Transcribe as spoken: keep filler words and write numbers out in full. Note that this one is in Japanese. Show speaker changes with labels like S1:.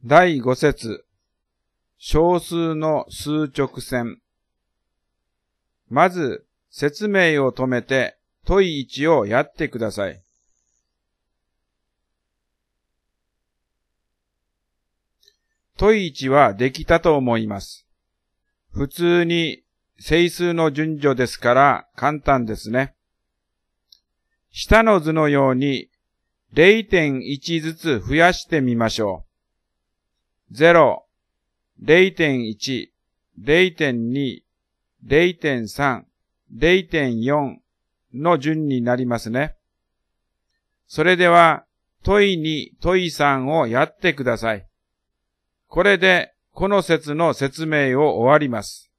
S1: だいご節、小数の数直線。まず、説明を止めて、問いいちをやってください。問いいちはできたと思います。普通に整数の順序ですから簡単ですね。下の図のように れいてんいち ずつ増やしてみましょう。ゼロ、れいてんいち、れいてんに、れいてんさん、れいてんよん の順になりますね。それでは問いに、問いさんをやってください。これでこの節の説明を終わります。